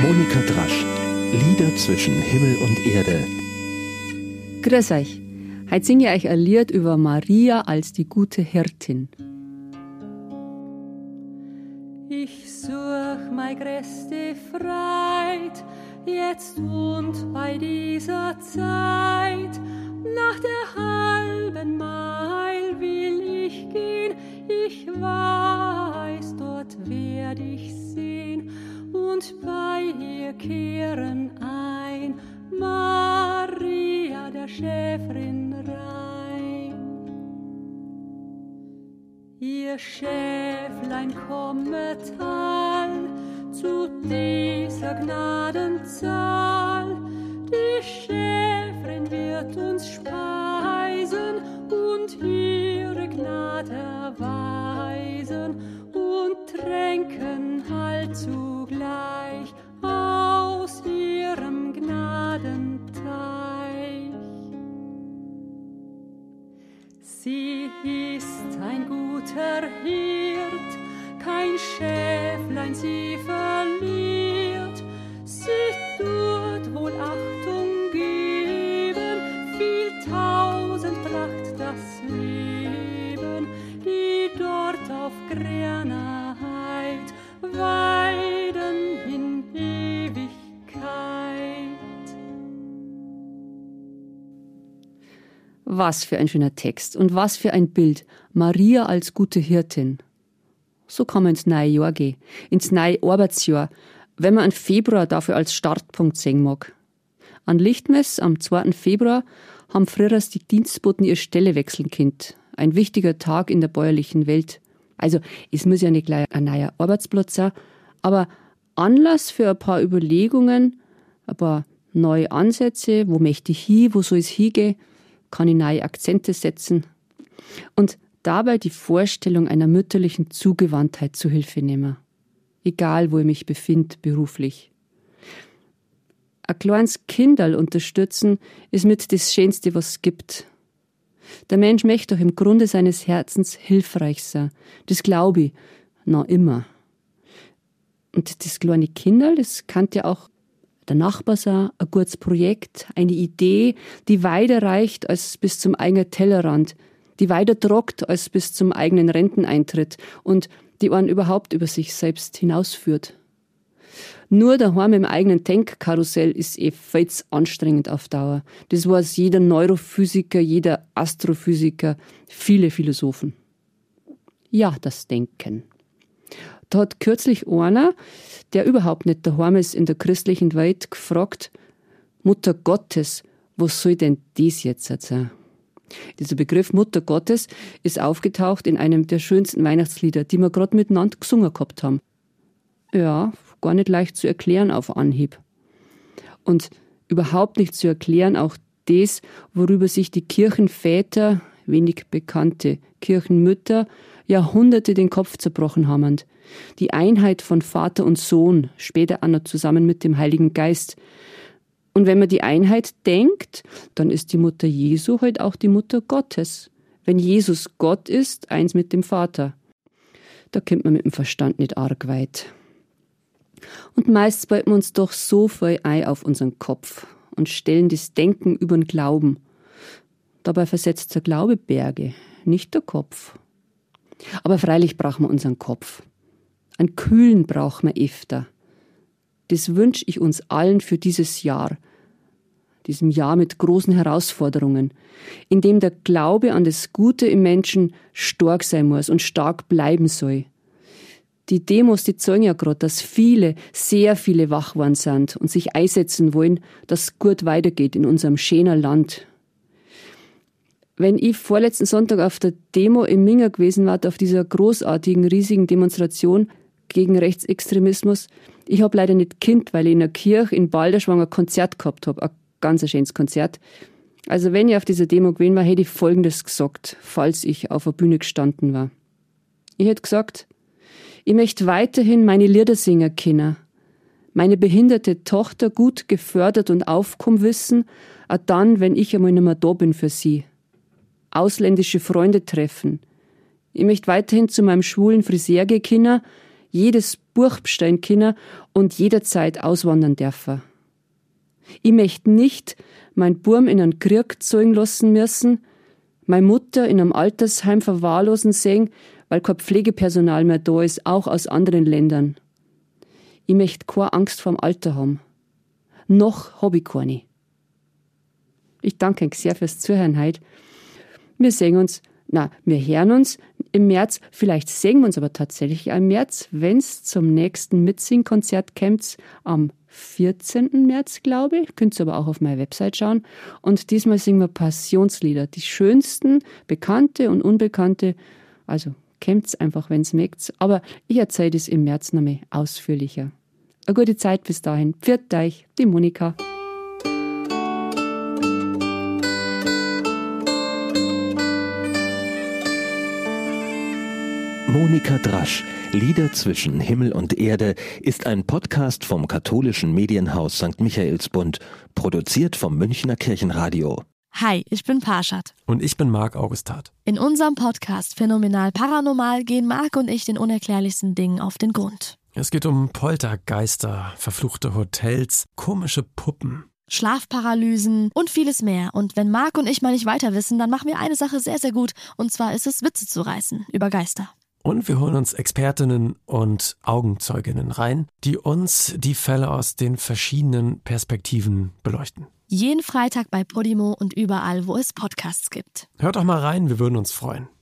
Monika Drasch. Lieder zwischen Himmel und Erde. Grüß euch. Heute singe ich euch ein Lied über Maria als die gute Hirtin. Ich such mei größte Freit, jetzt und bei dieser Zeit. Nach der halben Meil will ich gehen, ich weiß, dort werd ich sehen und bei ihr kehren ein, Maria der Schäferin rein. Ihr Schäflein kommet all zu dieser Gnadenzahl, die Schäferin wird uns speisen und ihre Gnade erweisen und tränken halt zugleich aus ihrem Gnadenteich. Sie ist ein guter Hirt, kein Schäflein sie verliert. Sie tut wohl Achtung geben, viel tausendpracht das Leben, die dort auf grüner Heid weiden in Ewigkeit. Was für ein schöner Text und was für ein Bild. Maria als gute Hirtin. So kann man ins neue Jahr gehen, ins neue Arbeitsjahr, wenn man einen Februar dafür als Startpunkt sehen mag. An Lichtmess am 2. Februar haben früher die Dienstboten ihre Stelle wechseln können. Ein wichtiger Tag in der bäuerlichen Welt. Also, es muss ja nicht gleich ein neuer Arbeitsplatz sein, aber Anlass für ein paar Überlegungen, ein paar neue Ansätze, wo möchte ich hin, wo soll es hingehen, kann ich neue Akzente setzen und dabei die Vorstellung einer mütterlichen Zugewandtheit zu Hilfe nehmen. Egal, wo ich mich befinde, beruflich. Ein kleines Kinderl unterstützen ist mit das Schönste, was es gibt. Der Mensch möchte doch im Grunde seines Herzens hilfreich sein. Das glaube ich noch immer. Und das kleine Kinderl, das kann ja auch der Nachbar sein, ein gutes Projekt, eine Idee, die weiter reicht als bis zum eigenen Tellerrand, die weiter trockt als bis zum eigenen Renteneintritt und die einen überhaupt über sich selbst hinausführt. Nur daheim im eigenen Denkkarussell ist viel zu anstrengend auf Dauer. Das weiß jeder Neurophysiker, jeder Astrophysiker, viele Philosophen. Ja, das Denken. Da hat kürzlich einer, der überhaupt nicht daheim ist in der christlichen Welt, gefragt, Mutter Gottes, was soll denn das jetzt sein? Dieser Begriff Mutter Gottes ist aufgetaucht in einem der schönsten Weihnachtslieder, die wir gerade miteinander gesungen gehabt haben. Ja, gar nicht leicht zu erklären auf Anhieb. Und überhaupt nicht zu erklären auch das, worüber sich die Kirchenväter, wenig bekannte Kirchenmütter, Jahrhunderte den Kopf zerbrochen haben. Die Einheit von Vater und Sohn, später auch noch zusammen mit dem Heiligen Geist. Und wenn man die Einheit denkt, dann ist die Mutter Jesu halt auch die Mutter Gottes. Wenn Jesus Gott ist, eins mit dem Vater. Da kommt man mit dem Verstand nicht arg weit. Und meist balten wir uns doch so viel ein auf unseren Kopf und stellen das Denken über den Glauben. Dabei versetzt der Glaube Berge, nicht der Kopf. Aber freilich brauchen wir unseren Kopf. Einen kühlen brauchen wir öfter. Das wünsche ich uns allen für dieses Jahr. Diesem Jahr mit großen Herausforderungen, in dem der Glaube an das Gute im Menschen stark sein muss und stark bleiben soll. Die Demos, die zeigen ja gerade, dass viele, sehr viele wach geworden sind und sich einsetzen wollen, dass es gut weitergeht in unserem schönen Land. Wenn ich vorletzten Sonntag auf der Demo in Minga gewesen war, auf dieser großartigen, riesigen Demonstration gegen Rechtsextremismus, ich habe leider nicht Kind, weil ich in der Kirche in Balderschwang ein Konzert gehabt habe, ein ganz schönes Konzert. Also wenn ich auf dieser Demo gewesen war, hätte ich Folgendes gesagt, falls ich auf der Bühne gestanden war. Ich hätte gesagt, ich möchte weiterhin meine Lieder singen können, meine behinderte Tochter gut gefördert und aufkommen wissen, auch dann, wenn ich einmal nicht mehr da bin für sie. Ausländische Freunde treffen. Ich möchte weiterhin zu meinem schwulen Friseur gehen können, jedes Buch bestellen können und jederzeit auswandern dürfen. Ich möchte nicht mein Burm in einen Krieg zogen lassen müssen, meine Mutter in einem Altersheim verwahrlosen sehen, weil kein Pflegepersonal mehr da ist, auch aus anderen Ländern. Ich möchte keine Angst vorm Alter haben. Noch habe ich keine. Ich danke euch sehr fürs Zuhören heute. Wir hören uns im März, vielleicht sehen wir uns aber tatsächlich im März, wenn es zum nächsten Mitsing-Konzert kommt, am 14. März, glaube ich. Könnt ihr aber auch auf meiner Website schauen. Und diesmal singen wir Passionslieder, die schönsten, bekannte und unbekannte. Also kommt's einfach, wenn's mögt. Aber ich erzähle das im März noch mehr ausführlicher. Eine gute Zeit bis dahin. Pfiat euch, die Monika. Monika Drasch, Lieder zwischen Himmel und Erde, ist ein Podcast vom katholischen Medienhaus St. Michaelsbund, produziert vom Münchner Kirchenradio. Hi, ich bin Parshad. Und ich bin Marc Augustat. In unserem Podcast Phänomenal Paranormal gehen Marc und ich den unerklärlichsten Dingen auf den Grund. Es geht um Poltergeister, verfluchte Hotels, komische Puppen, Schlafparalysen und vieles mehr. Und wenn Marc und ich mal nicht weiter wissen, dann machen wir eine Sache sehr, sehr gut. Und zwar ist es, Witze zu reißen über Geister. Und wir holen uns Expertinnen und Augenzeuginnen rein, die uns die Fälle aus den verschiedenen Perspektiven beleuchten. Jeden Freitag bei Podimo und überall, wo es Podcasts gibt. Hört doch mal rein, wir würden uns freuen.